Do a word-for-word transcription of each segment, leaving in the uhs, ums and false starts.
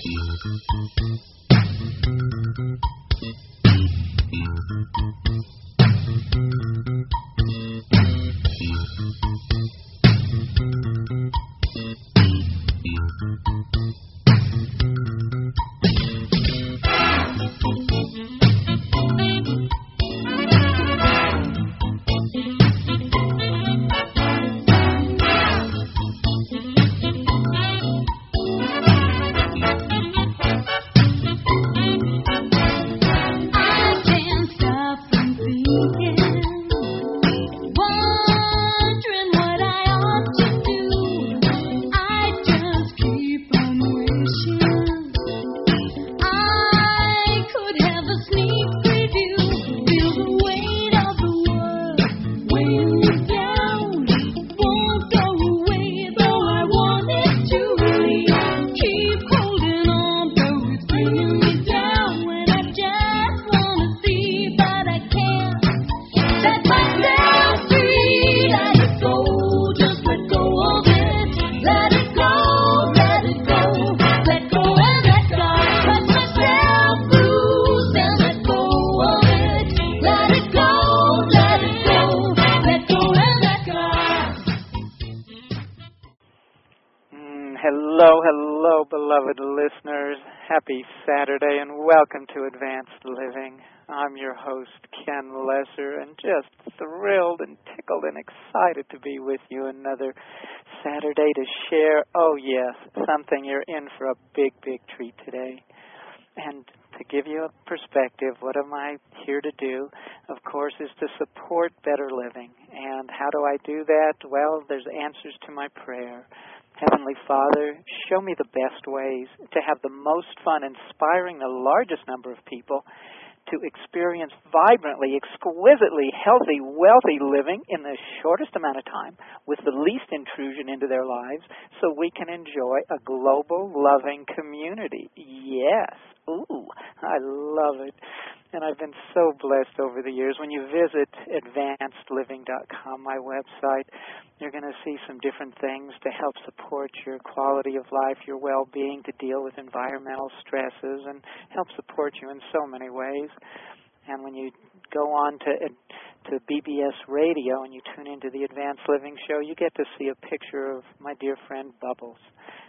Hello, hello, beloved listeners. Happy Saturday and welcome to Advanced Living. I'm your host, Ken Lesser, and just thrilled and tickled and excited to be with you another Saturday to share, oh yes, something you're in for a big, big treat today. And to give you a perspective, what am I here to do? Of course, is to support better living. And how do I do that? Well, there's answers to my prayer. Heavenly Father, show me the best ways to have the most fun inspiring the largest number of people to experience vibrantly, exquisitely healthy, wealthy living in the shortest amount of time with the least intrusion into their lives so we can enjoy a global, loving community. Yes. Ooh, I love it. And I've been so blessed over the years. When you visit advanced living dot com, my website, you're going to see some different things to help support your quality of life, your well-being, to deal with environmental stresses, and help support you in so many ways. And when you go on to to B B S Radio and you tune into the Advanced Living Show, you get to see a picture of my dear friend Bubbles.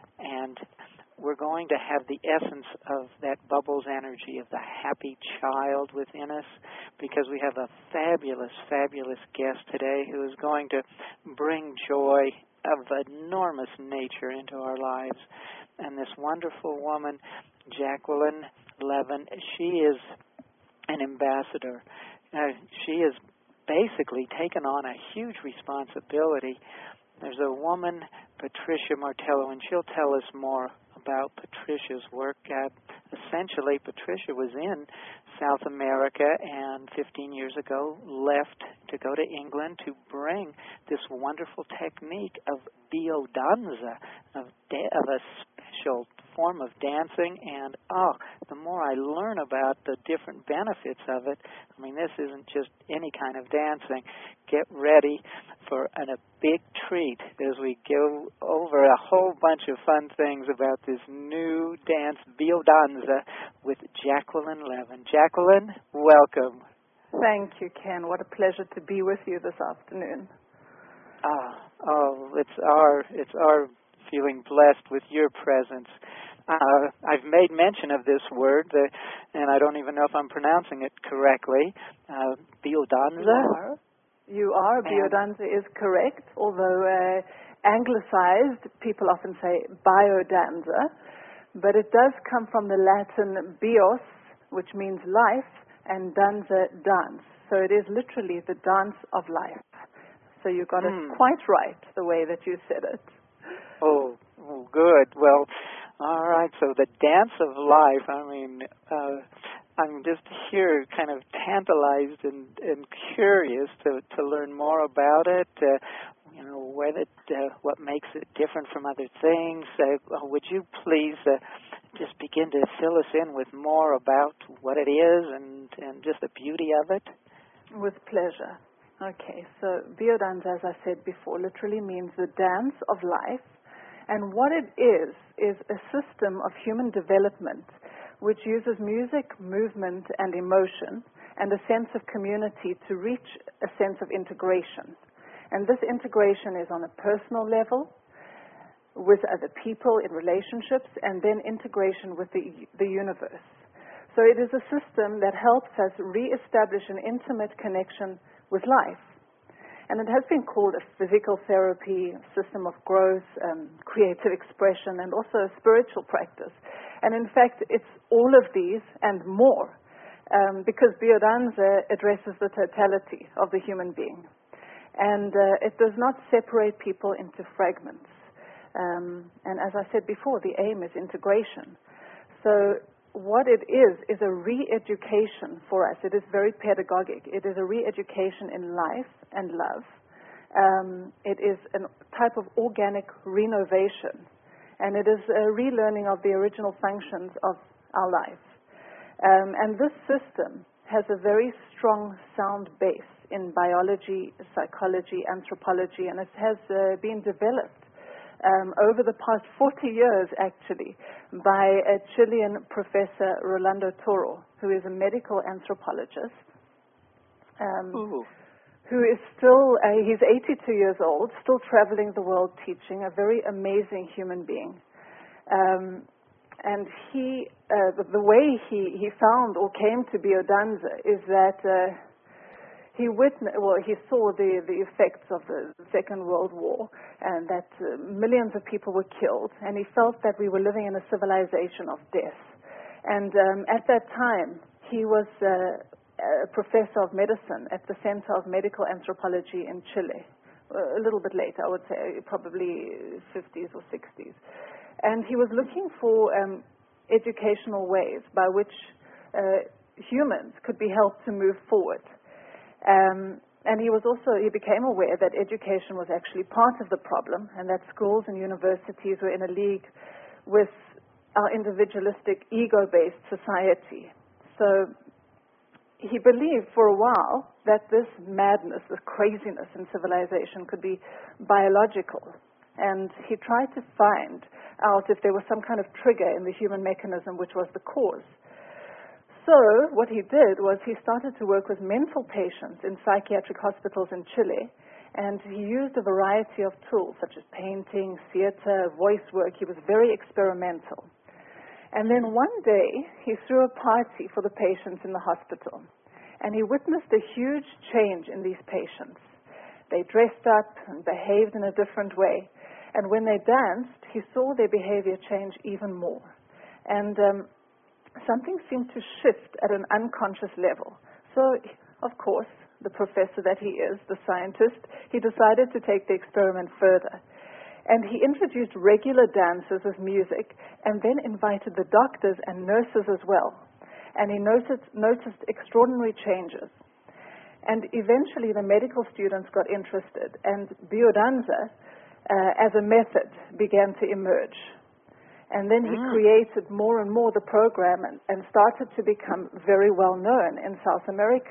And we're going to have the essence of that Bubbles energy, of the happy child within us, because we have a fabulous, fabulous guest today who is going to bring joy of enormous nature into our lives. And this wonderful woman, Jacqueline Levin, she is an ambassador. Uh, she has basically taken on a huge responsibility. There's a woman, Patricia Martello, and she'll tell us more about Patricia's work. Uh, essentially, Patricia was in South America and fifteen years ago left to go to England to bring this wonderful technique of biodanza, of, da- of a special form of dancing. And, oh, the more I learn about the different benefits of it, I mean, this isn't just any kind of dancing. Get ready for an, a big treat as we go over a whole bunch of fun things about this new dance, biodanza, with Jacqueline Levin. Jacqueline, welcome. Thank you, Ken. What a pleasure to be with you this afternoon. Ah, oh, it's our it's our feeling blessed with your presence. Uh, I've made mention of this word, uh, and I don't even know if I'm pronouncing it correctly. Uh, biodanza. You are. You are. Biodanza is correct, although uh, anglicized, people often say biodanza, but it does come from the Latin bios, which means life, and danza, dance. So it is literally the dance of life. So you got mm. it quite right, the way that you said it. Oh, oh, good. Well, all right. So the dance of life, I mean, uh, I'm just here kind of tantalized and, and curious to, to learn more about it, uh, you know, what, it, uh, what makes it different from other things. Uh, would you please uh, just begin to fill us in with more about what it is and, and just the beauty of it? With pleasure. Okay, so biodanza, as I said before, literally means the dance of life. And what it is, is a system of human development which uses music, movement, and emotion, and a sense of community to reach a sense of integration. And this integration is on a personal level, with other people in relationships, and then integration with the, the universe. So it is a system that helps us re-establish an intimate connection with life. And it has been called a physical therapy, system of growth, um, creative expression, and also a spiritual practice. And in fact, it's all of these and more, um, because Biodanza addresses the totality of the human being. And uh, it does not separate people into fragments. Um, and as I said before, the aim is integration. So what it is, is a re-education for us. It is very pedagogic. It is a re-education in life and love. Um, it is a type of organic renovation. And it is a relearning of the original functions of our life. Um, and this system has a very strong sound base in biology, psychology, anthropology, and it has uh, been developed Um, over the past forty years, actually, by a Chilean professor, Rolando Toro, who is a medical anthropologist, um, who is still, uh, he's eighty-two years old, still traveling the world teaching, a very amazing human being. Um, and he, uh, the, the way he, he found or came to Biodanza is that uh, He witnessed, well, he saw the, the effects of the Second World War, and that uh, millions of people were killed, and he felt that we were living in a civilization of death. And um, at that time, he was uh, a professor of medicine at the Center of Medical Anthropology in Chile, uh, a little bit later, I would say, probably fifties or sixties. And he was looking for um, educational ways by which uh, humans could be helped to move forward. Um, and he was also, he became aware that education was actually part of the problem, and that schools and universities were in a league with our individualistic, ego-based society. So he believed for a while that this madness, this craziness in civilization could be biological. And he tried to find out if there was some kind of trigger in the human mechanism which was the cause. So what he did was he started to work with mental patients in psychiatric hospitals in Chile, and he used a variety of tools such as painting, theater, voice work. He was very experimental. And then one day he threw a party for the patients in the hospital, and he witnessed a huge change in these patients. They dressed up and behaved in a different way, and when they danced, he saw their behavior change even more. And um, something seemed to shift at an unconscious level. So, of course, the professor that he is, the scientist, he decided to take the experiment further. And he introduced regular dancers with music, and then invited the doctors and nurses as well. And he noticed, noticed extraordinary changes. And eventually the medical students got interested, and Biodanza, uh, as a method, began to emerge. And then he mm. created more and more the program and, and started to become very well known in South America.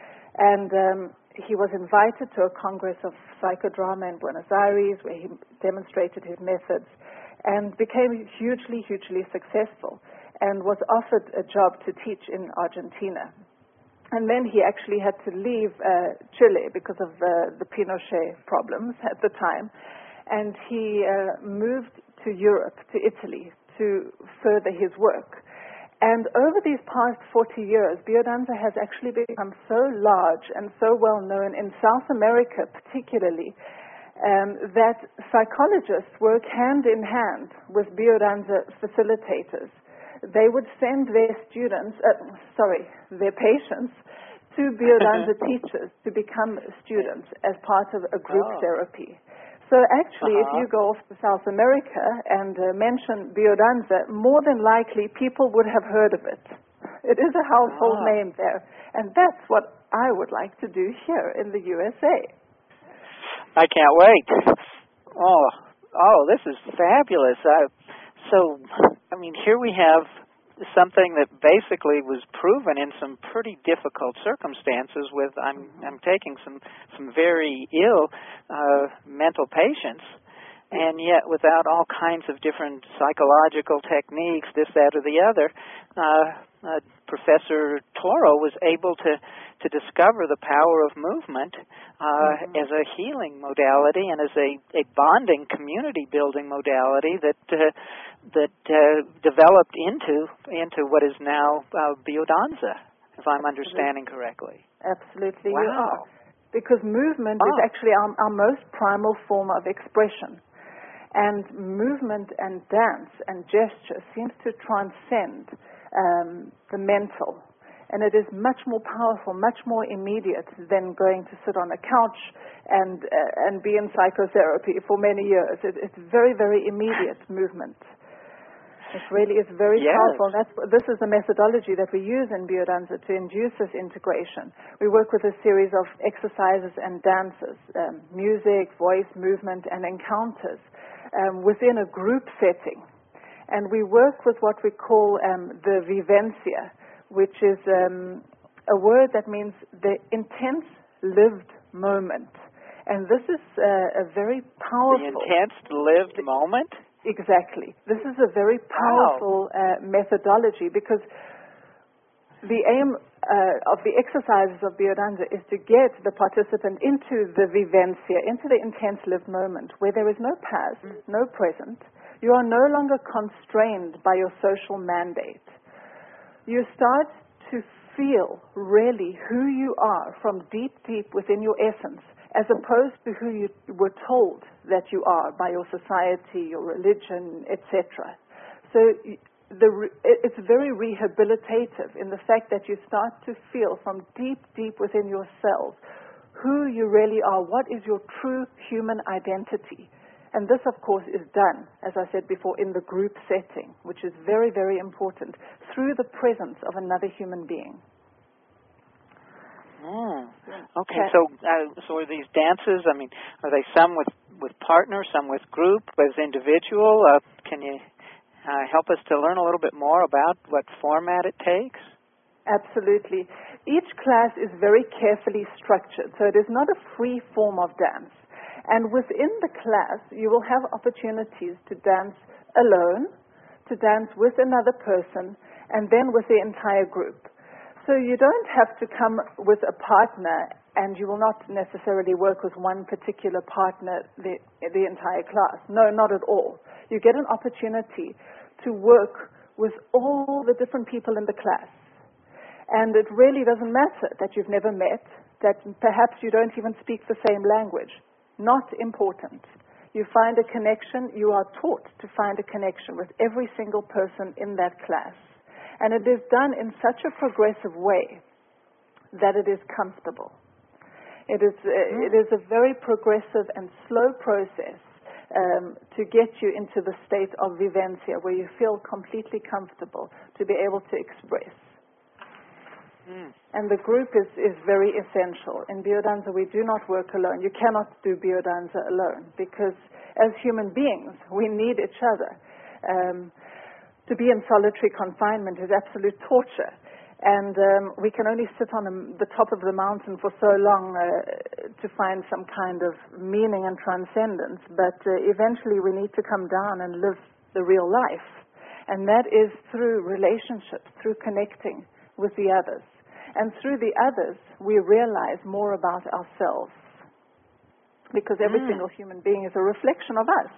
And um, he was invited to a Congress of Psychodrama in Buenos Aires, where he demonstrated his methods, and became hugely, hugely successful, and was offered a job to teach in Argentina. And then he actually had to leave uh, Chile because of uh, the Pinochet problems at the time. And he uh, moved to Europe, to Italy, to further his work. And over these past forty years, Biodanza has actually become so large and so well known in South America particularly, um, that psychologists work hand in hand with Biodanza facilitators. They would send their students, uh, sorry, their patients, to Biodanza teachers to become students as part of a group oh. therapy. So actually, uh-huh. if you go off to South America and uh, mention Biodanza, more than likely people would have heard of it. It is a household uh-huh. name there. And that's what I would like to do here in the U S A. I can't wait. Oh, oh, this is fabulous. I, so, I mean, here we have something that basically was proven in some pretty difficult circumstances with, I'm, I'm taking some, some very ill uh, mental patients, And yet, without all kinds of different psychological techniques, this, that, or the other, uh, uh, Professor Toro was able to, to discover the power of movement uh, mm-hmm. as a healing modality and as a, a bonding, community-building modality that uh, that uh, developed into into what is now uh, biodanza, if I'm Absolutely. understanding correctly. Absolutely, wow. you are. Because movement oh. is actually our, our most primal form of expression. And movement and dance and gesture seems to transcend um, the mental. And it is much more powerful, much more immediate than going to sit on a couch and uh, and be in psychotherapy for many years. It, it's very, very immediate movement. It really is very yes. powerful. That's, this is the methodology that we use in biodanza to induce this integration. We work with a series of exercises and dances, um, music, voice, movement, and encounters um, within a group setting. And we work with what we call um, the vivencia, which is um, a word that means the intense lived moment. And this is uh, a very powerful... The intense lived moment? Exactly. This is a very powerful wow. uh, methodology because the aim uh, of the exercises of biodanza is to get the participant into the vivencia, into the intense lived moment where there is no past, mm. no present. You are no longer constrained by your social mandate. You start to feel really who you are from deep, deep within your essence, as opposed to who you were told that you are by your society, your religion, et cetera. So the, it's very rehabilitative in the fact that you start to feel from deep, deep within yourself who you really are, what is your true human identity. And this, of course, is done, as I said before, in the group setting, which is very, very important, through the presence of another human being. Mm. Okay, so uh, so are these dances, I mean, are they some with, with partners, some with group, with individual? Uh, can you uh, help us to learn a little bit more about what format it takes? Absolutely. Each class is very carefully structured, so it is not a free form of dance. And within the class, you will have opportunities to dance alone, to dance with another person, and then with the entire group. So you don't have to come with a partner, and you will not necessarily work with one particular partner the, the entire class. No, not at all. You get an opportunity to work with all the different people in the class. And it really doesn't matter that you've never met, that perhaps you don't even speak the same language. Not important. You find a connection, you are taught to find a connection with every single person in that class. And it is done in such a progressive way that it is comfortable. It is, uh, it is a very progressive and slow process um, to get you into the state of vivencia, where you feel completely comfortable to be able to express. Mm. And the group is, is very essential. In biodanza, we do not work alone. You cannot do biodanza alone because as human beings, we need each other. Um, To be in solitary confinement is absolute torture. And um, we can only sit on a, the top of the mountain for so long uh, to find some kind of meaning and transcendence. But uh, eventually we need to come down and live the real life. And that is through relationships, through connecting with the others. And through the others, we realize more about ourselves. Because every mm. single human being is a reflection of us.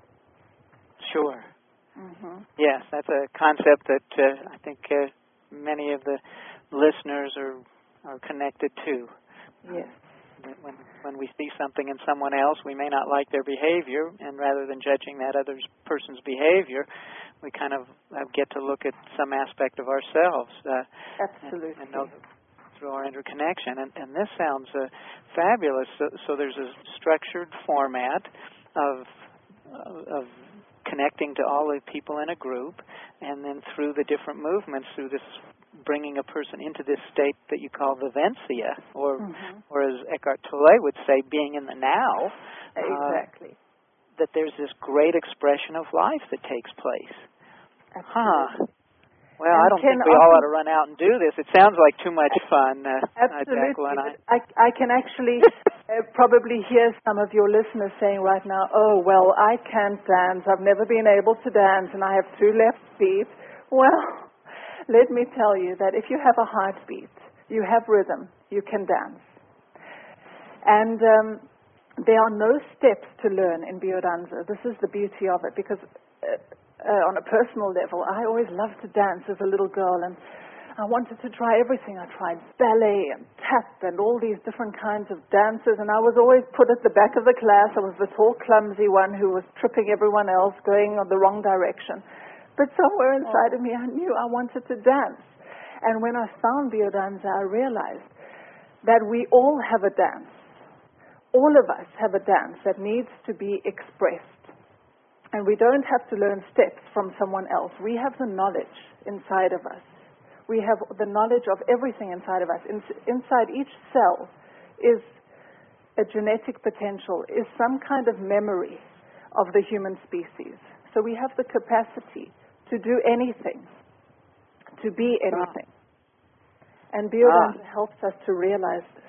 Sure. Mm-hmm. Yes, that's a concept that uh, I think uh, many of the listeners are are connected to. Yes. Um, when when we see something in someone else, we may not like their behavior, and rather than judging that other person's behavior, we kind of uh, get to look at some aspect of ourselves. Uh, Absolutely. And, and know through our interconnection. And, and this sounds uh, fabulous. So, so there's a structured format of of connecting to all the people in a group, and then through the different movements, through this bringing a person into this state that you call vivencia, or, mm-hmm. or as Eckhart Tolle would say, being in the now. Exactly. Uh, that there's this great expression of life that takes place. Absolutely. Huh. Well, and I don't think we all ought to run out and do this. It sounds like too much fun. Uh, Absolutely. uh, I, I can actually uh, probably hear some of your listeners saying right now, oh, well, I can't dance. I've never been able to dance, and I have two left feet. Well, let me tell you that if you have a heartbeat, you have rhythm, you can dance. And um, there are no steps to learn in biodanza. This is the beauty of it, because uh, uh, on a personal level, I always loved to dance as a little girl, and I wanted to try everything. I tried ballet and tap and all these different kinds of dances, and I was always put at the back of the class. I was the tall, clumsy one who was tripping everyone else, going on the wrong direction. But somewhere inside of me, I knew I wanted to dance. And when I found biodanza, I realized that we all have a dance. All of us have a dance that needs to be expressed. And we don't have to learn steps from someone else. We have the knowledge inside of us. We have the knowledge of everything inside of us. In, inside each cell is a genetic potential, is some kind of memory of the human species. So we have the capacity to do anything, to be anything. Wow. And biodanza ah. helps us to realize this.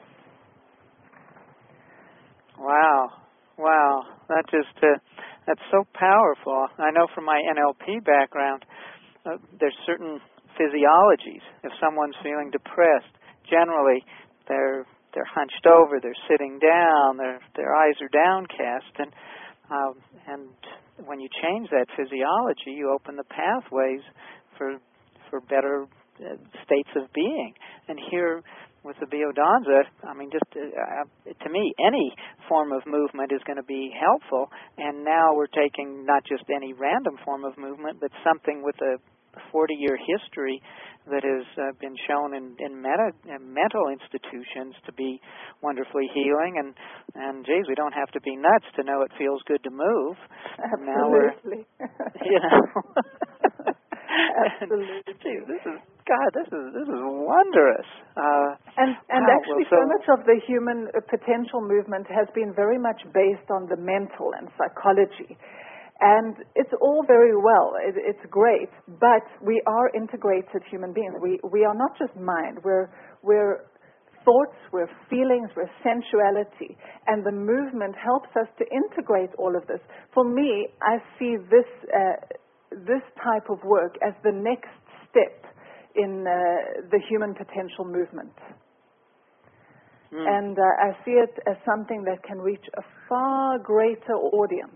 Wow. Wow. That just, uh, that's so powerful. I know from my N L P background, uh, there's certain physiologies. If someone's feeling depressed, generally they're they're hunched over, they're sitting down, their their eyes are downcast, and um, and when you change that physiology, you open the pathways for for better uh, states of being. And here with the biodanza, I mean, just uh, to me, any form of movement is going to be helpful. And now we're taking not just any random form of movement, but something with a forty-year history that has uh, been shown in, in, meta, in mental institutions to be wonderfully healing. And, and, geez, we don't have to be nuts to know it feels good to move. Absolutely. Now we're, you know. Absolutely. And, geez, this is, God, this is this is wonderous. Uh, and and wow, actually, well, so, so much of the human potential movement has been very much based on the mental and psychology. And it's all very well, it, it's great, but we are integrated human beings. We we are not just mind, we're, we're thoughts, we're feelings, we're sensuality. And the movement helps us to integrate all of this. For me, I see this, uh, this type of work as the next step in uh, the human potential movement. Mm. And uh, I see it as something that can reach a far greater audience.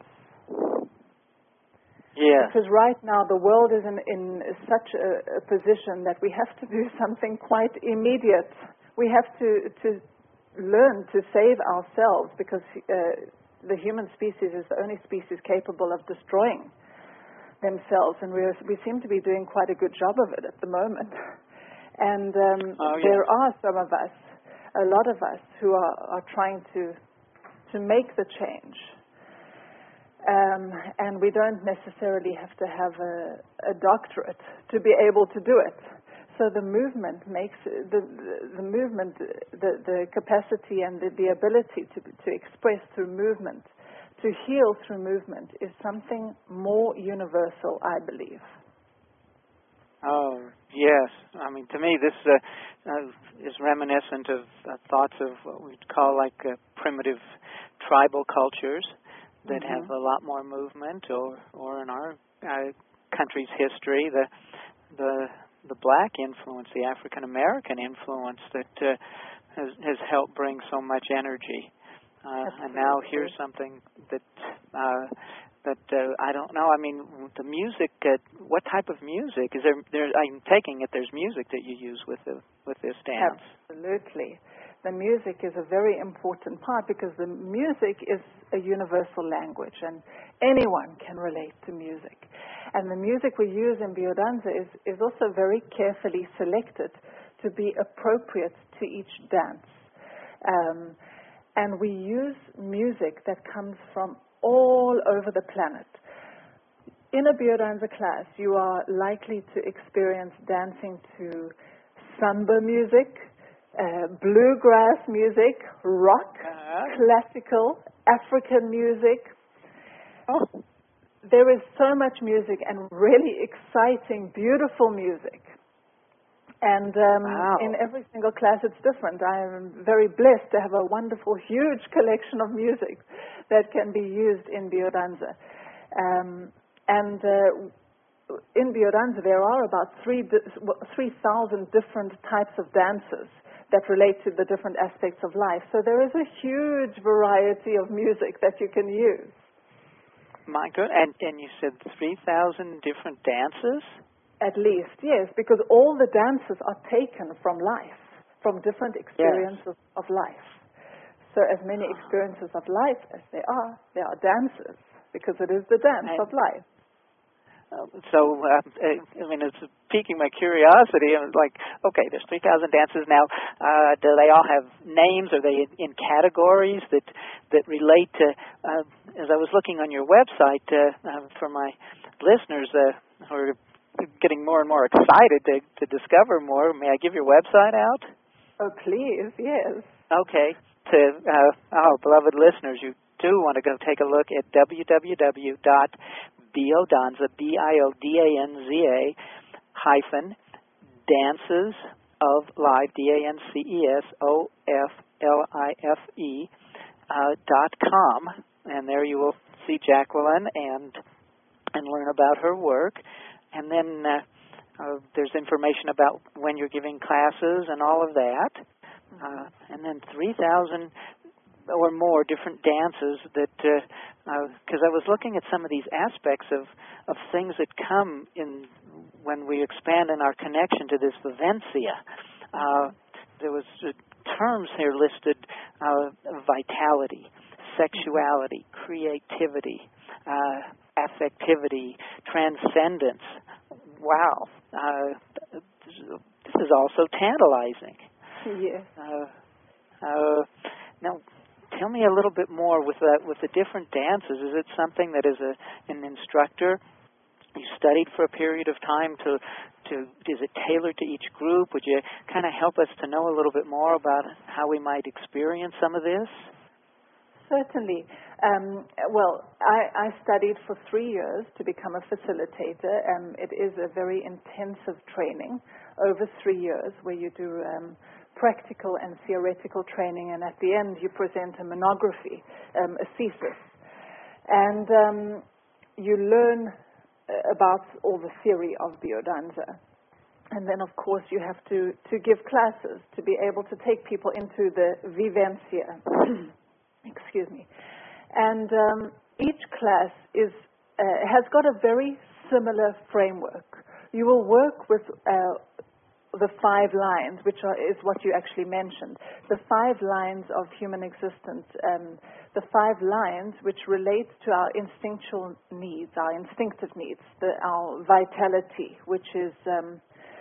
Yes. Because right now the world is in, in such a, a position that we have to do something quite immediate. We have to, to learn to save ourselves, because uh, the human species is the only species capable of destroying themselves, and we we seem to be doing quite a good job of it at the moment. And um, oh, yes. there are some of us, a lot of us, who are, are trying to to make the change. Um, and we don't necessarily have to have a, a doctorate to be able to do it. So the movement makes the the, the movement the, the capacity and the, the ability to to express through movement, to heal through movement, is something more universal, I believe. Oh, yes. I mean, to me, this uh, uh, is reminiscent of uh, thoughts of what we'd call like uh, primitive tribal cultures that mm-hmm. have a lot more movement, or, or in our uh, country's history, the the the black influence, the African American influence that uh, has has helped bring so much energy. Uh, and now here's something that uh, that uh, I don't know. I mean, the music. Uh, what type of music is there? There, I'm taking it. There's music that you use with the with this dance. Absolutely, the music is a very important part, because the music is a universal language, and anyone can relate to music. And the music we use in biodanza is is also very carefully selected to be appropriate to each dance. Um, And we use music that comes from all over the planet. In a biodanza class, you are likely to experience dancing to samba music, uh, bluegrass music, rock, uh-huh. classical, African music. Oh. There is so much music, and really exciting, beautiful music. And um, wow. in every single class it's different. I am very blessed to have a wonderful, huge collection of music that can be used in biodanza. Um, and uh, in biodanza there are about three three thousand different types of dances that relate to the different aspects of life. So there is a huge variety of music that you can use. My good. And, and you said three thousand different dances? At least, yes, because all the dances are taken from life, from different experiences yes. of life. So as many experiences of life as there are, there are dances, because it is the dance and, of life. Uh, so, uh, I mean, it's piquing my curiosity. I'm like, okay, there's three thousand dances now. Uh, do they all have names? Are they in, in categories that that relate to, uh, as I was looking on your website, uh, uh, for my listeners uh, who are getting more and more excited to, to discover more, may I give your website out? Oh, please, yes. Okay. To uh, our beloved listeners, you do want to go take a look at w w w dot biodanza, B I O D A N Z A, hyphen, dances of life, D A N C E S O F L I F E, uh, dot com. And there you will see Jacqueline and and learn about her work. And then uh, uh, there's information about when you're giving classes and all of that. Uh, and then three thousand or more different dances that, because uh, uh, I was looking at some of these aspects of, of things that come in when we expand in our connection to this vivencia. Uh, there was uh, terms here listed, uh, vitality, sexuality, creativity, uh, affectivity, transcendence. Wow. Uh, this is also tantalizing. Yes. Uh, uh, now, tell me a little bit more with the, with the different dances. Is it something that as a, an instructor you studied for a period of time to, to, is it tailored to each group? Would you kind of help us to know a little bit more about how we might experience some of this? Certainly. Um, well, I, I studied for three years to become a facilitator, and it is a very intensive training over three years where you do um, practical and theoretical training, and at the end you present a monography, um, a thesis. And um, you learn about all the theory of biodanza. And then, of course, you have to, to give classes to be able to take people into the vivencia. Excuse me. And um, each class is uh, has got a very similar framework. You will work with uh, the five lines, which are, is what you actually mentioned. The five lines of human existence, um, the five lines which relate to our instinctual needs, our instinctive needs, the, our vitality, which is um,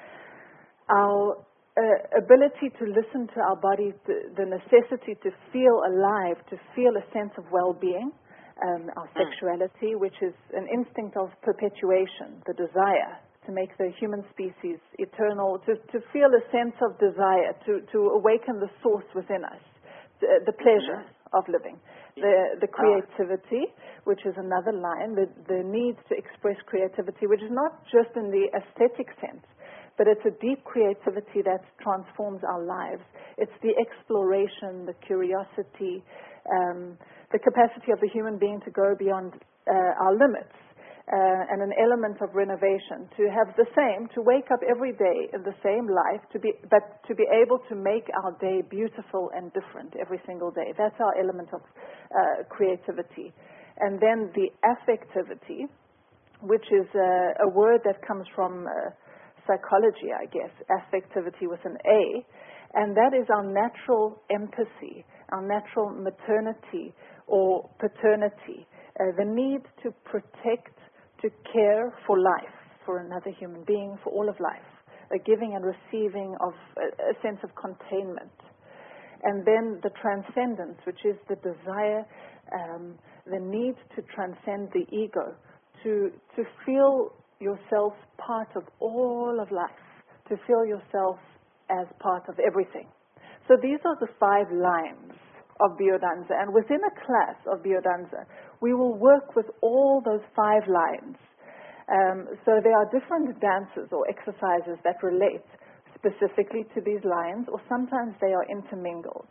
our Uh, ability to listen to our body, the, the necessity to feel alive, to feel a sense of well-being, um, our sexuality, which is an instinct of perpetuation, the desire to make the human species eternal, to, to feel a sense of desire, to, to awaken the source within us, the, the pleasure of living. The, the creativity, which is another line, the, the need to express creativity, which is not just in the aesthetic sense, but it's a deep creativity that transforms our lives. It's the exploration, the curiosity, um, the capacity of the human being to go beyond uh, our limits, uh, and an element of renovation, to have the same, to wake up every day in the same life, to be, but to be able to make our day beautiful and different every single day. That's our element of uh, creativity. And then the affectivity, which is uh, a word that comes from Uh, psychology, I guess, affectivity with an A, and that is our natural empathy, our natural maternity or paternity, uh, the need to protect, to care for life, for another human being, for all of life, a giving and receiving of a, a sense of containment. And then the transcendence, which is the desire, um, the need to transcend the ego, to to feel yourself part of all of life, to feel yourself as part of everything. So these are the five lines of biodanza, and within a class of biodanza, we will work with all those five lines. Um, so there are different dances or exercises that relate specifically to these lines, or sometimes they are intermingled.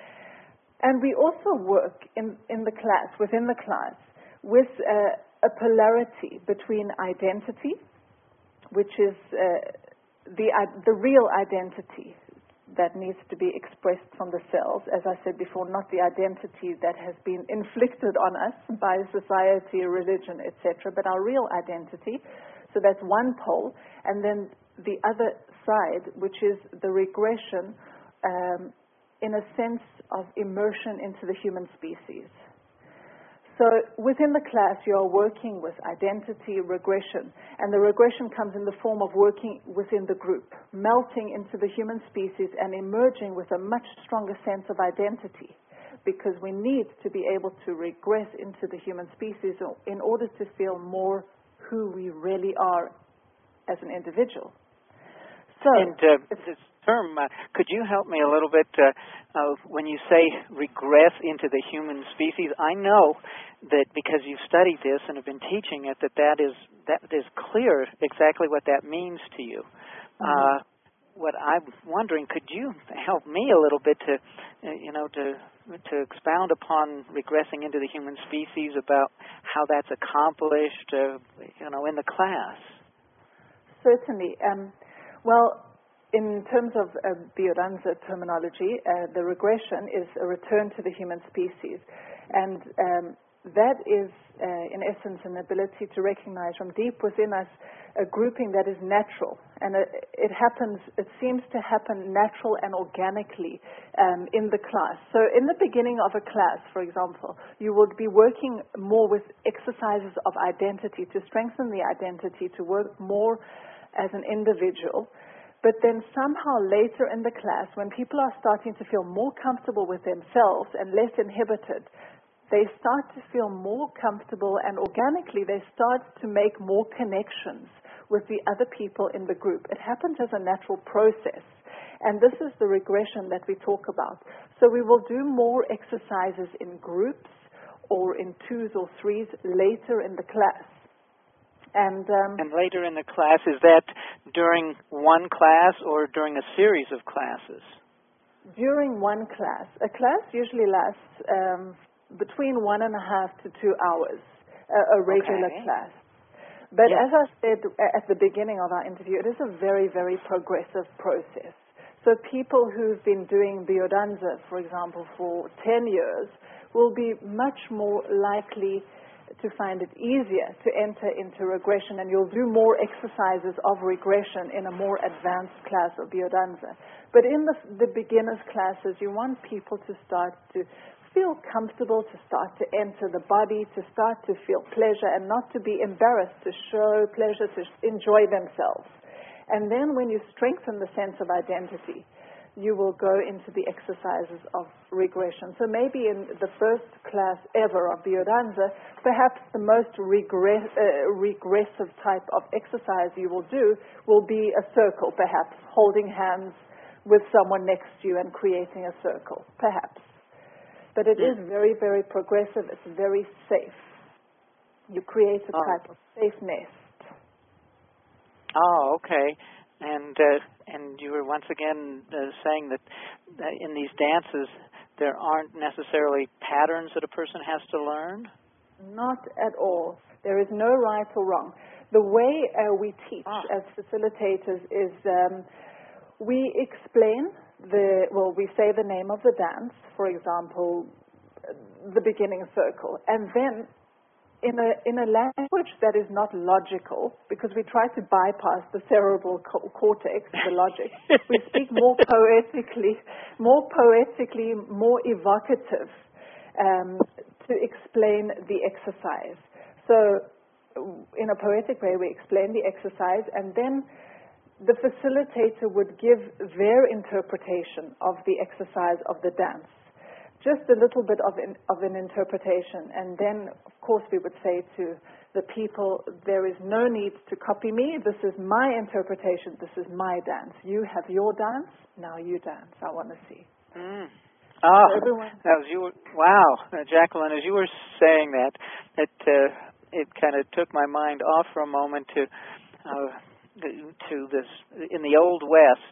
And we also work in, in the class, within the class, with uh, a polarity between identity, which is uh, the, uh, the real identity that needs to be expressed from the cells, as I said before, not the identity that has been inflicted on us by society, religion, et cetera, but our real identity. So that's one pole. And then the other side, which is the regression, um, in a sense of immersion into the human species. So within the class, you are working with identity, regression, and the regression comes in the form of working within the group, melting into the human species and emerging with a much stronger sense of identity, because we need to be able to regress into the human species in order to feel more who we really are as an individual. So, and uh, this term, uh, could you help me a little bit uh, uh, when you say regress into the human species? I know that because you've studied this and have been teaching it, that that is that is clear exactly what that means to you. Mm-hmm. Uh, what I'm wondering, could you help me a little bit to, uh, you know, to to expound upon regressing into the human species, about how that's accomplished, uh, you know, in the class? Certainly. Um, well, in terms of uh, Biodanza terminology, uh, the regression is a return to the human species. And um, that is, uh, in essence, an ability to recognize from deep within us a grouping that is natural. And uh, it happens, it seems to happen natural and organically um, in the class. So in the beginning of a class, for example, you would be working more with exercises of identity to strengthen the identity, to work more as an individual. But then somehow later in the class, when people are starting to feel more comfortable with themselves and less inhibited, they start to feel more comfortable, and organically they start to make more connections with the other people in the group. It happens as a natural process. And this is the regression that we talk about. So we will do more exercises in groups or in twos or threes later in the class. And, um, and later in the class, is that during one class or during a series of classes? During one class. A class usually lasts um, between one and a half to two hours, a, a regular okay. class. But yes. as I said at the beginning of our interview, it is a very, very progressive process. So people who've been doing Biodanza, for example, for ten years, will be much more likely to find it easier to enter into regression, and you'll do more exercises of regression in a more advanced class of Biodanza. But in the, the beginner's classes, you want people to start to feel comfortable, to start to enter the body, to start to feel pleasure, and not to be embarrassed, to show pleasure, to enjoy themselves. And then when you strengthen the sense of identity, you will go into the exercises of regression. So maybe in the first class ever of Biodanza, perhaps the most regress, uh, regressive type of exercise you will do will be a circle, perhaps, holding hands with someone next to you and creating a circle, perhaps. But it is very, very progressive. It's very safe. You create a oh. type of safe nest. Oh, okay. And uh, and you were once again uh, saying that uh, in these dances there aren't necessarily patterns that a person has to learn? Not at all. There is no right or wrong. The way uh, we teach ah. as facilitators is um, we explain the, well, we say the name of the dance, for example, the beginning circle, and then in a in a language that is not logical, because we try to bypass the cerebral co- cortex, the logic. We speak more poetically, more poetically, more evocative, um, to explain the exercise. So, in a poetic way, we explain the exercise, and then the facilitator would give their interpretation of the exercise of the dance. Just a little bit of an, of an interpretation, and then, of course, we would say to the people, there is no need to copy me. This is my interpretation. This is my dance. You have your dance. Now you dance. I want to see. Mm. Oh, so everyone, as you were, wow, uh, Jacqueline, as you were saying that, it uh, it kind of took my mind off for a moment to uh, to this in the Old West.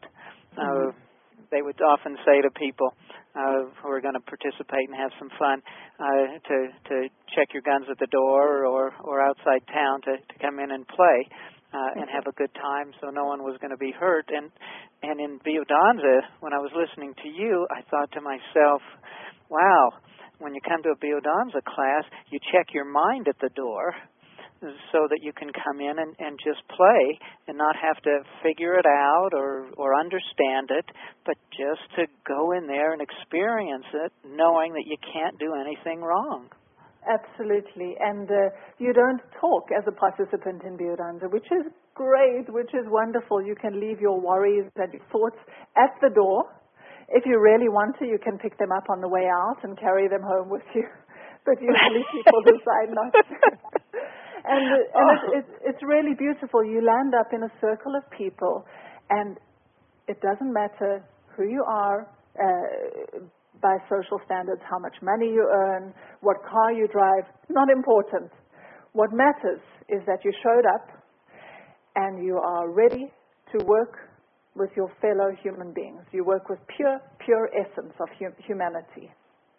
Uh, they would often say to people uh, who are going to participate and have some fun uh, to to check your guns at the door or or outside town to, to come in and play uh, and have a good time, so no one was going to be hurt. And and in Biodanza, when I was listening to you, I thought to myself, wow, when you come to a Biodanza class, you check your mind at the door so that you can come in and, and just play and not have to figure it out or, or understand it, but just to go in there and experience it, knowing that you can't do anything wrong. Absolutely. And uh, you don't talk as a participant in Biodanza, which is great, which is wonderful. You can leave your worries and your thoughts at the door. If you really want to, you can pick them up on the way out and carry them home with you. But usually people decide not to. And, and oh. it, it, it's really beautiful. You land up in a circle of people, and it doesn't matter who you are uh, by social standards, how much money you earn, what car you drive, not important. What matters is that you showed up and you are ready to work with your fellow human beings. You work with pure, pure essence of hum- humanity.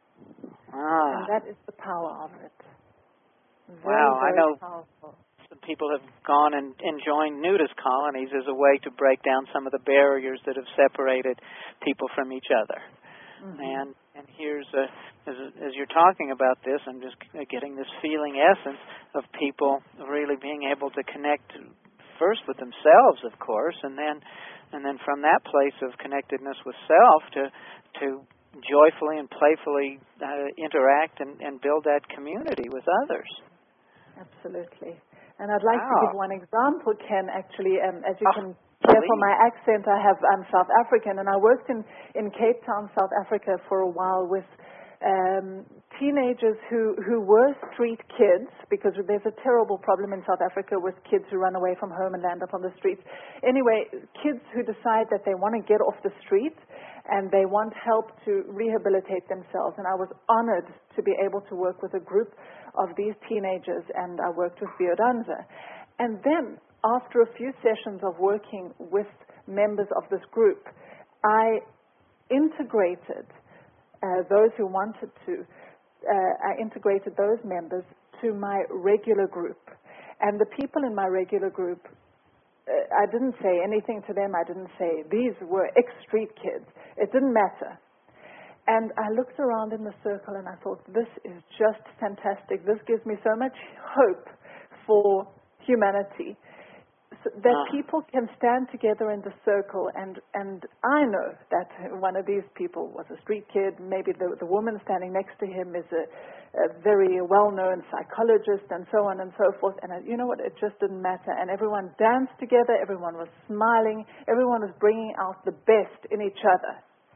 Ah. And that is the power of it. Very, wow, very I know powerful. Some people have gone and, and joined nudist colonies as a way to break down some of the barriers that have separated people from each other. Mm-hmm. And and here's, a, as, as you're talking about this, I'm just getting this feeling essence of people really being able to connect first with themselves, of course, and then and then from that place of connectedness with self to to joyfully and playfully uh, interact and, and build that community with others. Absolutely. And I'd like wow. to give one example, Ken, actually. Um, as you oh, can hear please. from my accent, I have, I'm South African, and I worked in, in Cape Town, South Africa for a while with um, teenagers who, who were street kids, because there's a terrible problem in South Africa with kids who run away from home and land up on the streets. Anyway, kids who decide that they want to get off the street and they want help to rehabilitate themselves. And I was honored to be able to work with a group of these teenagers, and I worked with Biodanza. And then, after a few sessions of working with members of this group, I integrated uh, those who wanted to, uh, I integrated those members to my regular group. And the people in my regular group, uh, I didn't say anything to them. I didn't say, these were ex-street kids. It didn't matter. And I looked around in the circle and I thought, this is just fantastic. This gives me so much hope for humanity. So that uh. people can stand together in the circle, and, and I know that one of these people was a street kid. Maybe the, the woman standing next to him is a, a very well-known psychologist, and so on and so forth. And I, you know what? It just didn't matter. And everyone danced together. Everyone was smiling. Everyone was bringing out the best in each other.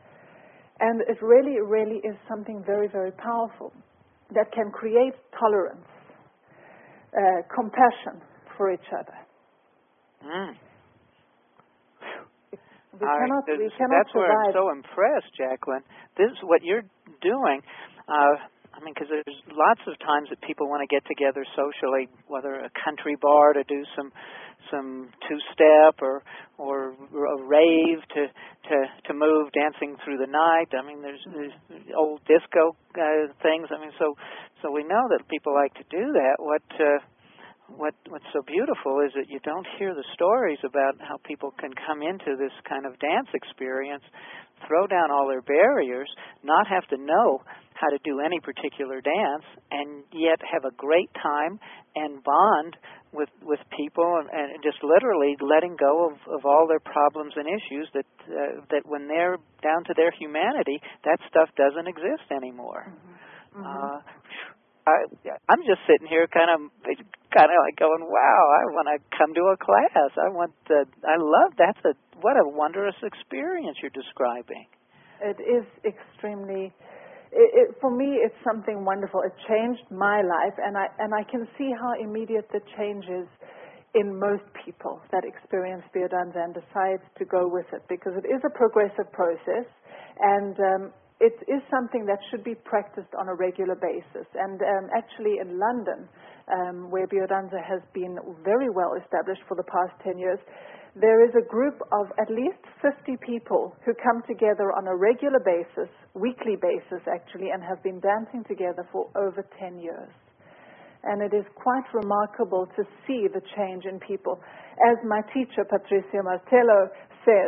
And it really, really is something very, very powerful that can create tolerance, uh, compassion for each other. Mm. We cannot, right. we cannot That's where survive. I'm so impressed, Jacqueline. This is what you're doing. Uh, I mean, because there's lots of times that people want to get together socially, whether a country bar to do some some two-step or or a rave to to to move, dancing through the night. I mean, there's, there's old disco uh, things. I mean, so so we know that people like to do that. What uh, what what's so beautiful is that you don't hear the stories about how people can come into this kind of dance experience, throw down all their barriers, not have to know how to do any particular dance, and yet have a great time and bond with with people, and, and just literally letting go of, of all their problems and issues that uh, that when they're down to their humanity, that stuff doesn't exist anymore. Mm-hmm. Mm-hmm. Uh, I, I'm just sitting here, kind of, kind of like going, "Wow! I want to come to a class. I want. To, I love. That's a what a wondrous experience you're describing." It is extremely. It, it, for me, it's something wonderful. It changed my life, and I and I can see how immediate the change is in most people that experience Biodanza and decide to go with it, because it is a progressive process, and um, it is something that should be practiced on a regular basis. And um, actually in London, um, where Biodanza has been very well established for the past ten years, there is a group of at least fifty people who come together on a regular basis, weekly basis actually, and have been dancing together for over ten years. And it is quite remarkable to see the change in people. As my teacher, Patricia Martello, says,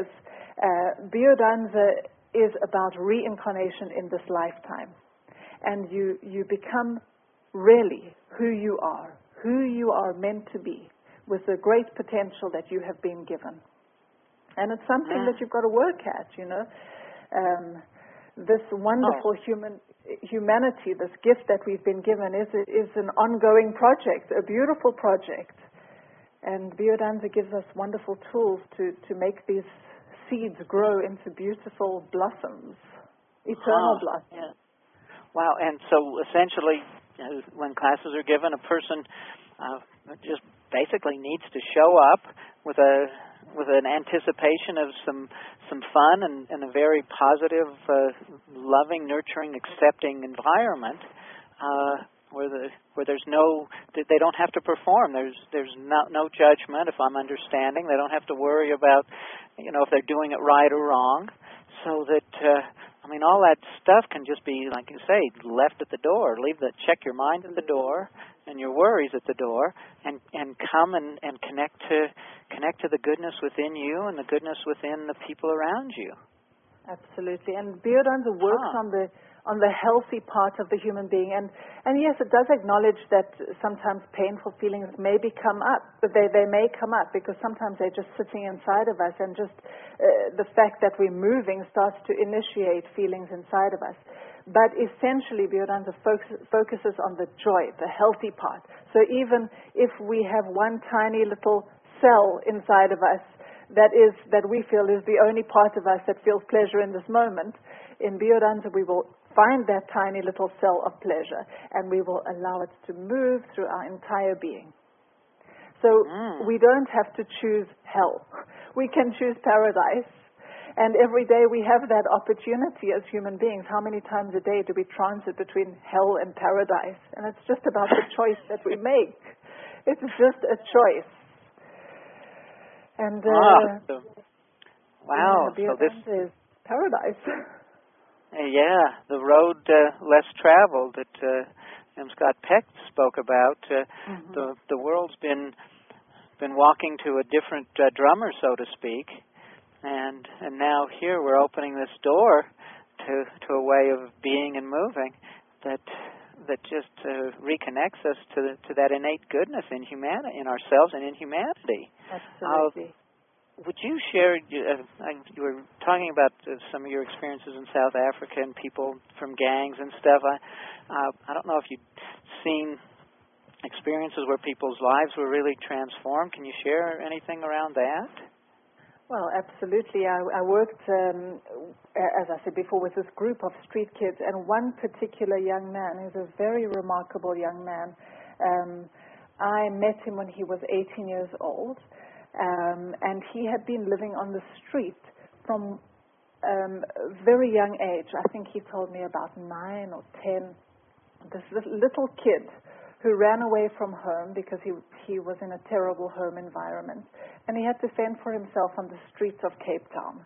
uh, biodanza is about reincarnation in this lifetime. And you, you become really who you are, who you are meant to be, with the great potential that you have been given. And it's something mm. that you've got to work at, you know. Um, this wonderful oh. human humanity, this gift that we've been given is, is an ongoing project, a beautiful project. And biodanza gives us wonderful tools to, to make these seeds grow into beautiful blossoms, eternal oh, blossoms. Yeah. Wow, and so essentially, uh, when classes are given, a person uh, just basically needs to show up with a with an anticipation of some some fun and, and a very positive, uh, loving, nurturing, accepting environment uh, where the where there's no they don't have to perform. There's there's no no judgment, if I'm understanding. They don't have to worry about, you know, if they're doing it right or wrong. So that uh, I mean, all that stuff can just be, like you say, left at the door. Leave the check your mind at the door and your worries at the door, and, and come and, and connect to connect to the goodness within you and the goodness within the people around you. Absolutely. And biodanza works huh. on the on the healthy part of the human being. And, and yes, it does acknowledge that sometimes painful feelings maybe come up, but they, they may come up because sometimes they're just sitting inside of us, and just uh, the fact that we're moving starts to initiate feelings inside of us. But essentially, biodanza focus, focuses on the joy, the healthy part. So even if we have one tiny little cell inside of us that is that we feel is the only part of us that feels pleasure in this moment, in biodanza we will find that tiny little cell of pleasure, and we will allow it to move through our entire being. So mm. we don't have to choose hell. We can choose paradise. And every day we have that opportunity as human beings. How many times a day do we transit between hell and paradise? And it's just about the choice that we make. It's just a choice. And uh, ah, so, wow, yeah, so this is paradise. Uh, yeah, the road uh, less traveled that uh, M. Scott Peck spoke about. Uh, mm-hmm. The the world's been been walking to a different uh, drummer, so to speak, and and now here we're opening this door to to a way of being and moving that that just uh, reconnects us to the, to that innate goodness in humanity, in ourselves, and in humanity. Absolutely. Uh, Would you share, uh, you were talking about uh, some of your experiences in South Africa and people from gangs and stuff. I, uh, I don't know if you've seen experiences where people's lives were really transformed. Can you share anything around that? Well, absolutely. I, I worked, um, as I said before, with this group of street kids, and one particular young man, who's a very remarkable young man. Um, I met him when he was eighteen years old. Um, and he had been living on the street from um, a very young age. I think he told me about nine or ten. This little kid who ran away from home because he he was in a terrible home environment, and he had to fend for himself on the streets of Cape Town.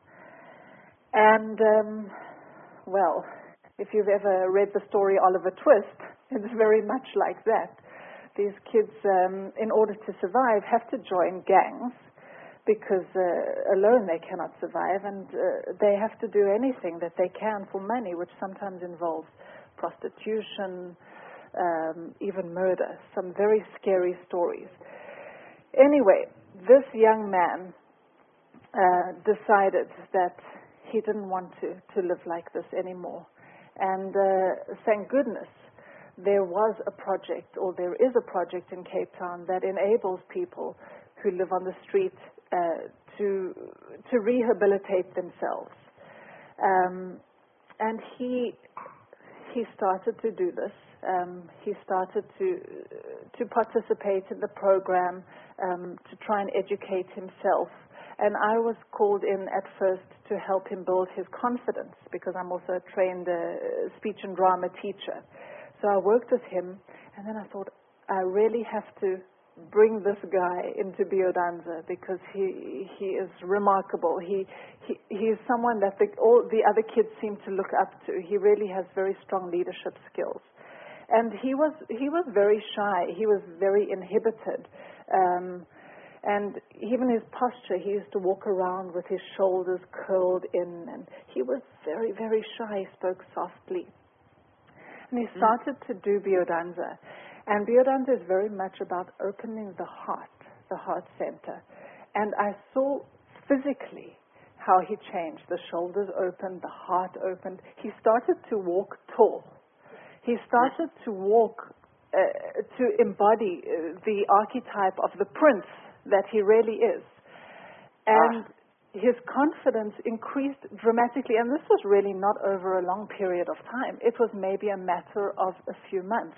And um, well, if you've ever read the story Oliver Twist, it's very much like that. These kids, um, in order to survive, have to join gangs because uh, alone they cannot survive, and uh, they have to do anything that they can for money, which sometimes involves prostitution, um, even murder. Some very scary stories. Anyway, this young man uh, decided that he didn't want to, to live like this anymore. And uh, thank goodness, there was a project, or there is a project in Cape Town that enables people who live on the street uh, to to rehabilitate themselves. Um, and he he started to do this. Um, he started to to participate in the program, um, to try and educate himself. And I was called in at first to help him build his confidence, because I'm also a trained uh, speech and drama teacher. So I worked with him, and then I thought, I really have to bring this guy into biodanza because he he is remarkable. He he he is someone that the, all the other kids seem to look up to. He really has very strong leadership skills, and he was he was very shy. He was very inhibited, um, and even his posture. He used to walk around with his shoulders curled in, and he was very very shy. He spoke softly, and he started mm. to do biodanza. And biodanza is very much about opening the heart, the heart center. And I saw physically how he changed. The shoulders opened, the heart opened. He started to walk tall. He started to walk, uh, to embody uh, the archetype of the prince that he really is. And ah. his confidence increased dramatically. And this was really not over a long period of time. It was maybe a matter of a few months.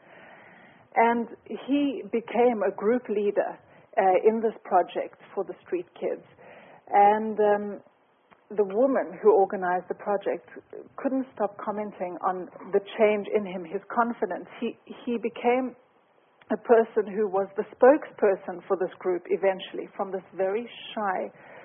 And he became a group leader uh, in this project for the street kids. And um, the woman who organized the project couldn't stop commenting on the change in him, his confidence. He, he became a person who was the spokesperson for this group eventually. From this very shy,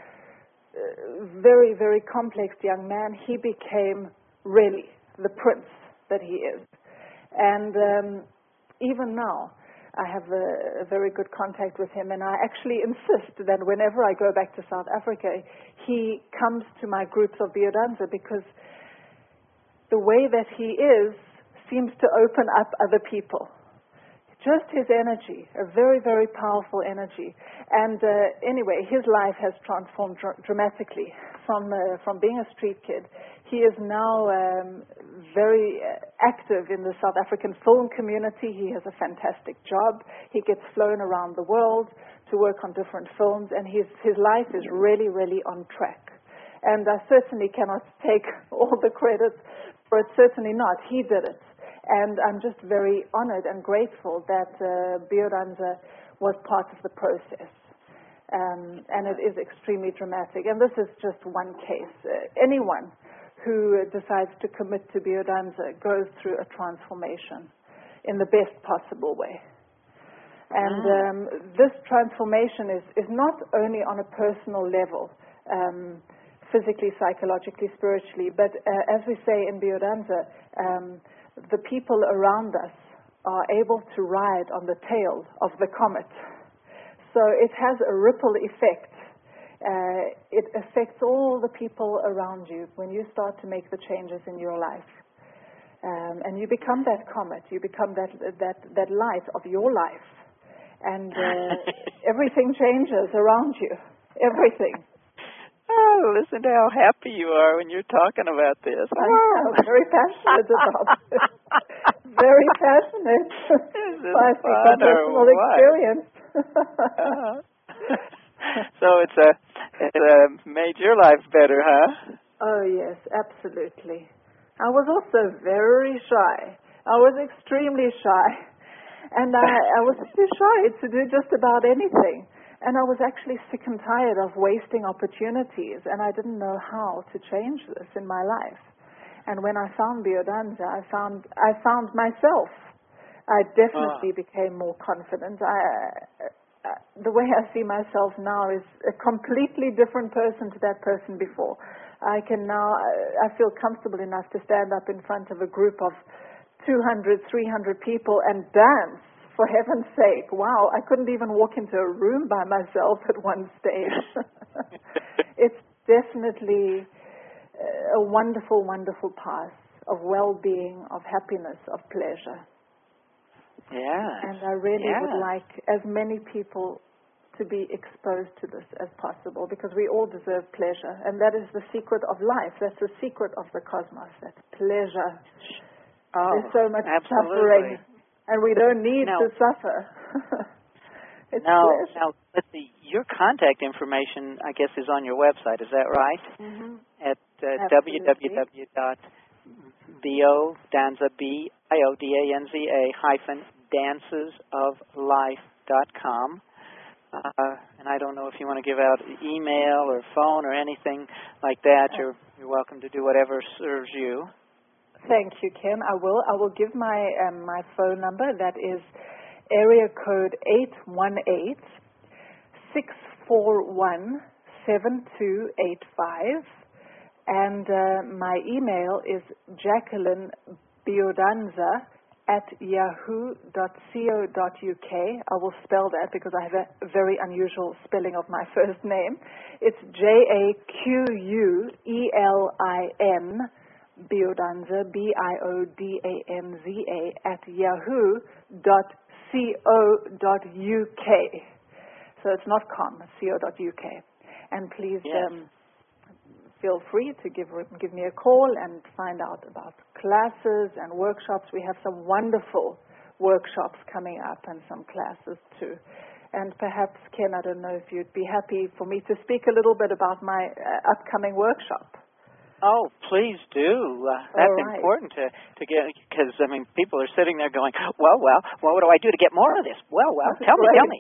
uh, very, very complex young man, he became really the prince that he is. And um, even now, I have a, a very good contact with him, and I actually insist that whenever I go back to South Africa, he comes to my groups of biodanza because the way that he is seems to open up other people. Just his energy, a very, very powerful energy. And uh, anyway, his life has transformed dr- dramatically from uh, from being a street kid. He is now um, very uh, active in the South African film community. He has a fantastic job. He gets flown around the world to work on different films, and his, his life is really, really on track. And I certainly cannot take all the credit for it, certainly not. He did it. And I'm just very honored and grateful that uh, biodanza was part of the process. Um, and it is extremely dramatic. And this is just one case. Uh, anyone who decides to commit to biodanza goes through a transformation in the best possible way. And um, this transformation is, is not only on a personal level, um, physically, psychologically, spiritually, but uh, as we say in biodanza, um, the people around us are able to ride on the tail of the comet. So it has a ripple effect. Uh, it affects all the people around you when you start to make the changes in your life. Um, and you become that comet. You become that, that, that light of your life. And uh, everything changes around you. Everything. Oh, listen to how happy you are when you're talking about this. I'm very passionate about it. Very passionate. Is this I fun from personal or experience. uh-huh. So it's a, it's a made your life better, huh? Oh, yes, absolutely. I was also very shy. I was extremely shy. And I, I was too shy to do just about anything. And I was actually sick and tired of wasting opportunities, and I didn't know how to change this in my life. And when I found biodanza, I found I found myself. I definitely oh. became more confident. I, uh, the way I see myself now is a completely different person to that person before. I can now, I feel comfortable enough to stand up in front of a group of two hundred, three hundred people and dance. For heaven's sake, wow, I couldn't even walk into a room by myself at one stage. It's definitely a wonderful, wonderful path of well-being, of happiness, of pleasure. Yeah. And I really yeah. would like as many people to be exposed to this as possible, because we all deserve pleasure. And that is the secret of life. That's the secret of the cosmos. That's pleasure. Oh, There's so much absolutely. suffering. And we don't need now, to suffer. It's now, pleasure. now, let's see. Your contact information, I guess, is on your website. Is that right? Mm-hmm. At uh, w w w dot biodanza b i o d a n z a hyphen dances of life dot com. Uh, and I don't know if you want to give out email or phone or anything like that. You're you're welcome to do whatever serves you. Thank you, Ken. I will. I will give my um, my phone number. That is area code eight one eight, six four one, seven two eight five. And uh, my email is Jacqueline Biodanza at yahoo dot co dot uk. I will spell that because I have a very unusual spelling of my first name. It's J A Q U E L I N, Biodanza, B I O D A N Z A, at yahoo dot co dot uk. So it's not com, it's co dot uk. And please yes. um, feel free to give give me a call and find out about classes and workshops. We have some wonderful workshops coming up and some classes too. And perhaps, Ken, I don't know if you'd be happy for me to speak a little bit about my uh, upcoming workshop. Oh, please do. Uh, that's right. important to, to get, because, I mean, people are sitting there going, well, well, well, what do I do to get more of this? Well, well, tell me, tell me.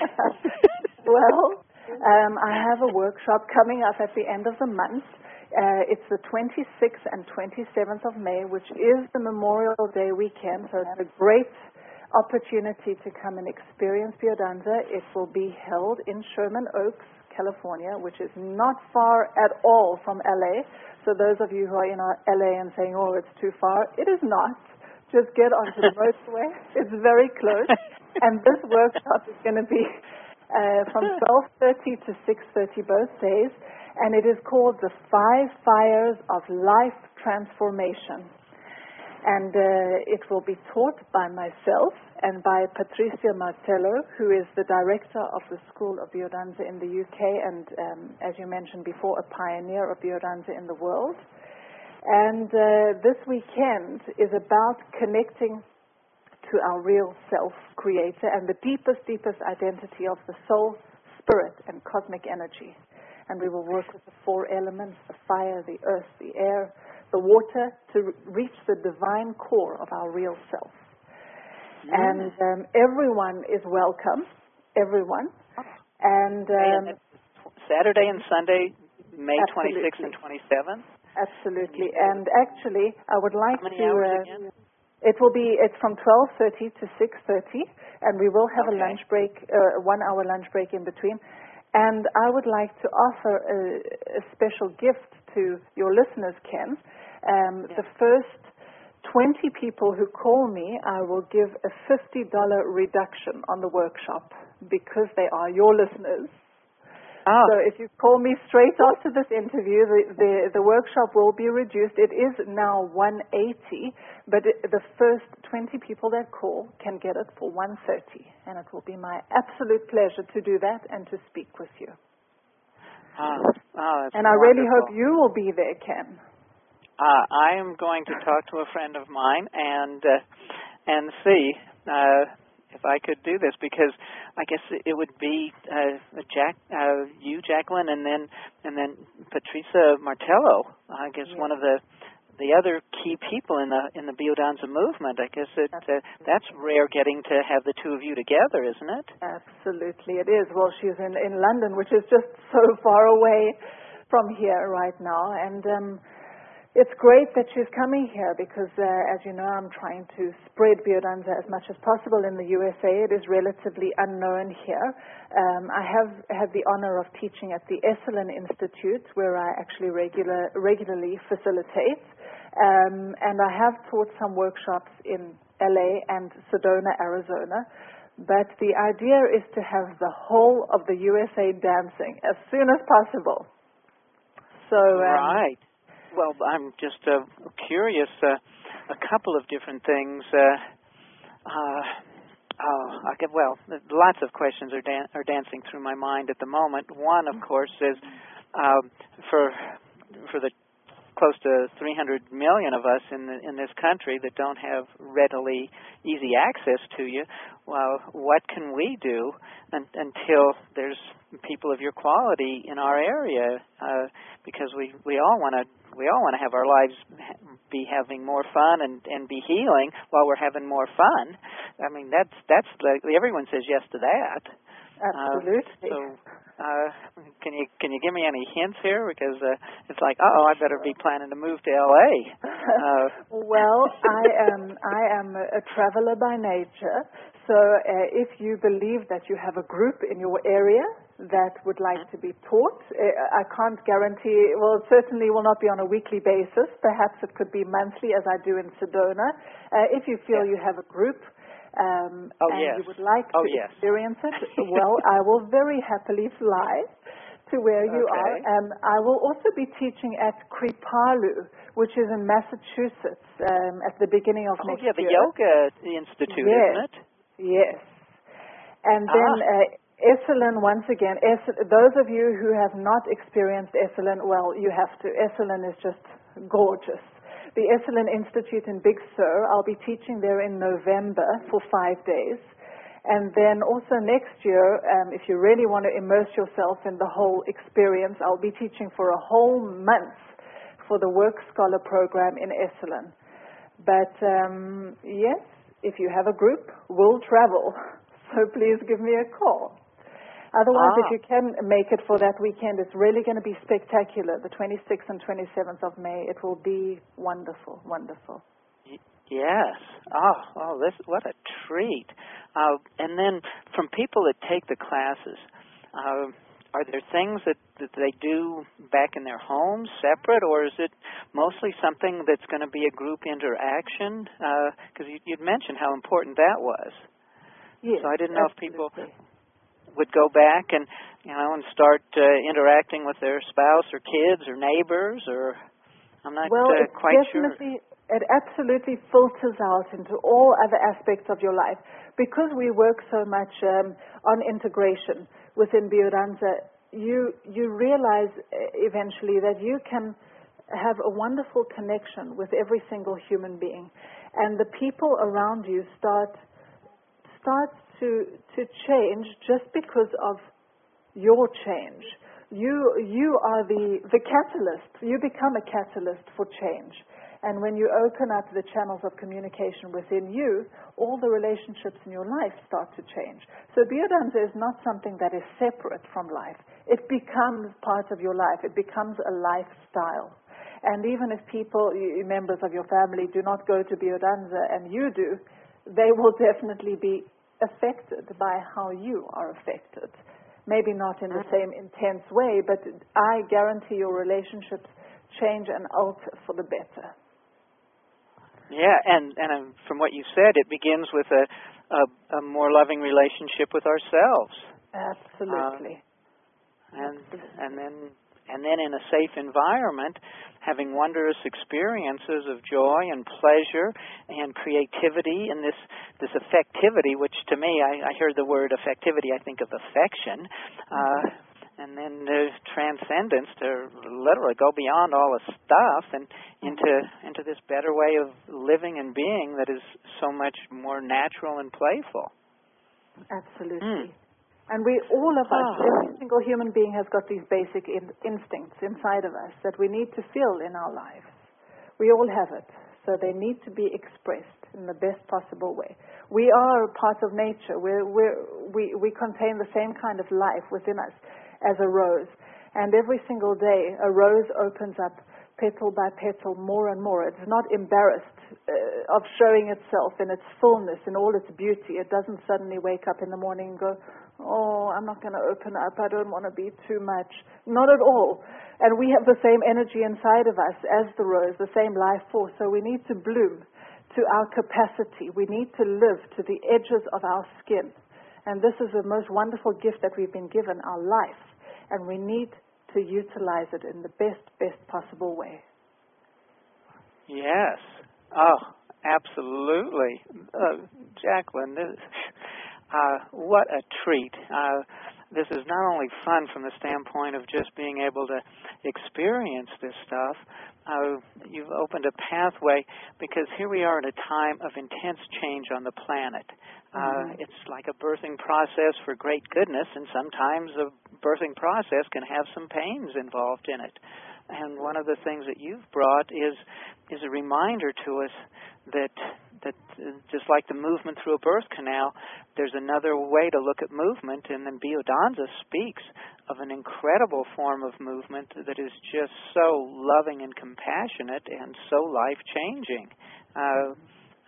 Well, Um, I have a workshop coming up at the end of the month. Uh, it's the twenty-sixth and twenty-seventh of May, which is the Memorial Day weekend, so it's a great opportunity to come and experience Biodanza. It will be held in Sherman Oaks, California, which is not far at all from L A. So those of you who are in L A and saying, oh, it's too far, it is not. Just get onto the motorway. It's very close. And this workshop is going to be Uh, from twelve thirty to six thirty both days, and it is called The Five Fires of Life Transformation. And uh, it will be taught by myself and by Patricia Martello, who is the director of the School of Biodanza in the U K and, um, as you mentioned before, a pioneer of Biodanza in the world. And uh, this weekend is about connecting to our real self creator and the deepest, deepest identity of the soul, spirit, and cosmic energy. And we will work with the four elements, the fire, the earth, the air, the water, to reach the divine core of our real self. Mm. And um, everyone is welcome, everyone. And um, Saturday and Sunday, May twenty-sixth and twenty-seventh? Absolutely. And actually, I would like How many to... hours uh, again? It will be, it's from twelve thirty to six thirty, and we will have okay. a lunch break, uh, one hour lunch break in between. And I would like to offer a, a special gift to your listeners, Ken. Um, yeah. The first twenty people who call me, I will give a fifty dollars reduction on the workshop because they are your listeners. Oh. So if you call me straight after this interview, the, the, the workshop will be reduced. It is now one hundred eighty dollars, but it, the first twenty people that call can get it for one hundred thirty dollars. And it will be my absolute pleasure to do that and to speak with you. Oh, oh that's and I wonderful. really hope you will be there, Ken. Uh, I am going to talk to a friend of mine and uh, and see uh, if I could do this, because I guess it would be uh, Jack, uh, you, Jacqueline, and then and then Patricia Martello. I guess yeah. one of the the other key people in the in the Biodanza movement. I guess it, uh, that's rare, getting to have the two of you together, isn't it? Absolutely, it is. Well, she's in in London, which is just so far away from here right now, and. Um, It's great that she's coming here because, uh, as you know, I'm trying to spread Biodanza as much as possible in the U S A. It is relatively unknown here. Um, I have had the honor of teaching at the Esalen Institute, where I actually regular, regularly facilitate. Um, and I have taught some workshops in L A and Sedona, Arizona. But the idea is to have the whole of the U S A dancing as soon as possible. So um, right. Well, I'm just uh, curious, uh, a couple of different things. Uh, uh, oh, I get, well, lots of questions are, dan- are dancing through my mind at the moment. One, of course, is um, for for the close to three hundred million of us in the, in this country that don't have readily easy access to you. Well, what can we do un- until there's people of your quality in our area? Uh, because we, we all want to we all want to have our lives be having more fun and, and be healing while we're having more fun. I mean, that's that's like, everyone says yes to that. Absolutely. Uh, so, uh, can you can you give me any hints here? Because uh, it's like, oh, I better be planning to move to L A. Uh, well, I am I am a, a traveler by nature, So uh, if you believe that you have a group in your area that would like to be taught, uh, I can't guarantee, well, it certainly will not be on a weekly basis. Perhaps it could be monthly, as I do in Sedona. Uh, if you feel yeah. you have a group um, oh, and yes. you would like oh, to yes. experience it, well, I will very happily fly to where you okay. are. Um, I will also be teaching at Kripalu, which is in Massachusetts, um, at the beginning of oh, next yeah, the year. Yoga Institute, yes. isn't it? Yes. And ah. then uh, Esalen, once again, Es- those of you who have not experienced Esalen, well, you have to. Esalen is just gorgeous. The Esalen Institute in Big Sur, I'll be teaching there in November for five days. And then also next year, um, if you really want to immerse yourself in the whole experience, I'll be teaching for a whole month for the Work Scholar program in Esalen. But um, yes, if you have a group, we'll travel. So please give me a call. Otherwise, ah. if you can make it for that weekend, it's really going to be spectacular. The twenty-sixth and twenty-seventh of May, it will be wonderful, wonderful. Yes. Oh, oh, this what a treat. Uh, and then from people that take the classes, uh, are there things that, that they do back in their homes separate, or is it mostly something that's going to be a group interaction? Because uh, you, you'd mentioned how important that was. Yes, so I didn't know absolutely. if people would go back and, you know, and start uh, interacting with their spouse or kids or neighbors, or I'm not well, uh, it's quite definitely, sure. It absolutely filters out into all other aspects of your life. Because we work so much um, on integration within Biodanza, you, you realize eventually that you can have a wonderful connection with every single human being. And the people around you start, start to, to change just because of your change. You, you are the, the catalyst. You become a catalyst for change. And when you open up the channels of communication within you, all the relationships in your life start to change. So Biodanza is not something that is separate from life. It becomes part of your life. It becomes a lifestyle. And even if people, members of your family, do not go to Biodanza and you do, they will definitely be affected by how you are affected. Maybe not in the same intense way, but I guarantee your relationships change and alter for the better. Yeah, and, and from what you said, it begins with a, a, a more loving relationship with ourselves. Absolutely. Uh, and Absolutely. and then and then in a safe environment, having wondrous experiences of joy and pleasure and creativity and this this affectivity, which to me, I, I hear the word affectivity, I think of affection. Uh, And then there's transcendence to literally go beyond all the stuff and into into this better way of living and being that is so much more natural and playful. Absolutely. Mm. And we, all of us, Oh. every single human being has got these basic in, instincts inside of us that we need to feel in our lives. We all have it. So they need to be expressed in the best possible way. We are a part of nature. We're, we're, we, we contain the same kind of life within us as a rose. And every single day, a rose opens up petal by petal more and more. It's not embarrassed uh, of showing itself in its fullness, in all its beauty. It doesn't suddenly wake up in the morning and go, oh, I'm not going to open up. I don't want to be too much. Not at all. And we have the same energy inside of us as the rose, the same life force. So we need to bloom to our capacity. We need to live to the edges of our skin. And this is the most wonderful gift that we've been given, our life. And we need to utilize it in the best, best possible way. Yes. Oh, absolutely. Uh, Jacqueline, this, uh, what a treat. Uh, this is not only fun from the standpoint of just being able to experience this stuff, uh, you've opened a pathway because here we are at a time of intense change on the planet. Uh, mm-hmm. It's like a birthing process for great goodness, and sometimes a birthing process can have some pains involved in it. And one of the things that you've brought is is a reminder to us that that uh, just like the movement through a birth canal, there's another way to look at movement, and then Biodanza speaks of an incredible form of movement that is just so loving and compassionate and so life-changing. Uh,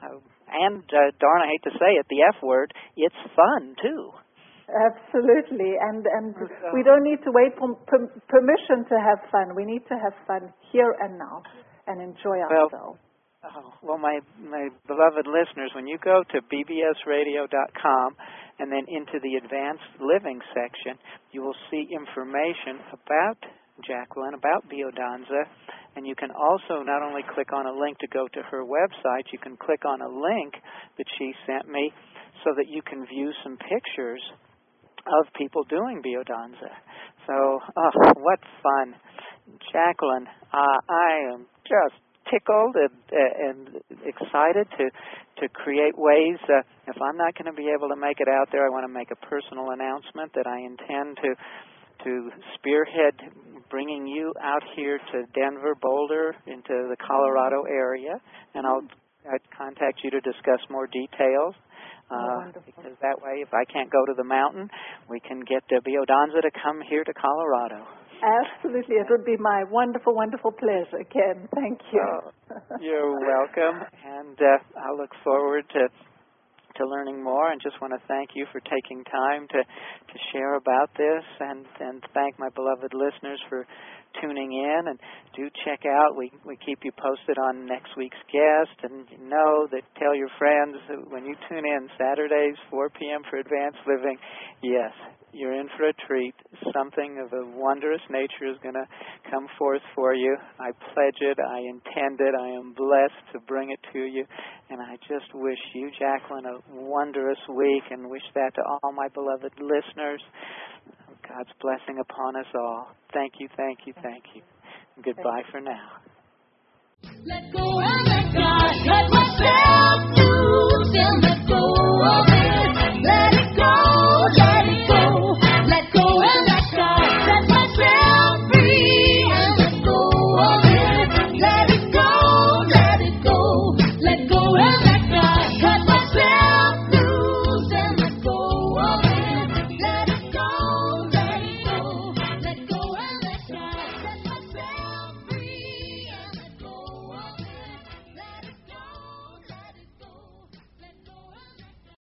uh, and uh, darn, I hate to say it, the F word, it's fun too. Absolutely, and and so, we don't need to wait for per- permission to have fun. We need to have fun here and now and enjoy well, ourselves. Oh, well, my, my beloved listeners, when you go to b b s radio dot com and then into the Advanced Living section, you will see information about Jacqueline, about Biodanza, and you can also not only click on a link to go to her website, you can click on a link that she sent me so that you can view some pictures of people doing Biodanza. So, oh, what fun. Jacqueline, uh, I am just tickled and, uh, and excited to to create ways. Uh, if I'm not going to be able to make it out there, I want to make a personal announcement that I intend to to spearhead bringing you out here to Denver, Boulder, into the Colorado area, and I'll, I'll contact you to discuss more details. Uh, because that way, if I can't go to the mountain, we can get uh, Biodanza to come here to Colorado. Absolutely. It would be my wonderful, wonderful pleasure, Ken. Thank you. Uh, you're welcome, and uh, I look forward to to learning more, and just want to thank you for taking time to, to share about this, and, and thank my beloved listeners for tuning in. And do check out, we, we keep you posted on next week's guest, and you know that tell your friends that when you tune in Saturdays, four p.m. for Advanced Living, yes, you're in for a treat. Something of a wondrous nature is going to come forth for you. I pledge it. I intend it. I am blessed to bring it to you. And I just wish you, Jacqueline, a wondrous week, and wish that to all my beloved listeners. God's blessing upon us all. Thank you, thank you, thank you. Goodbye for now. Let go and let God. Let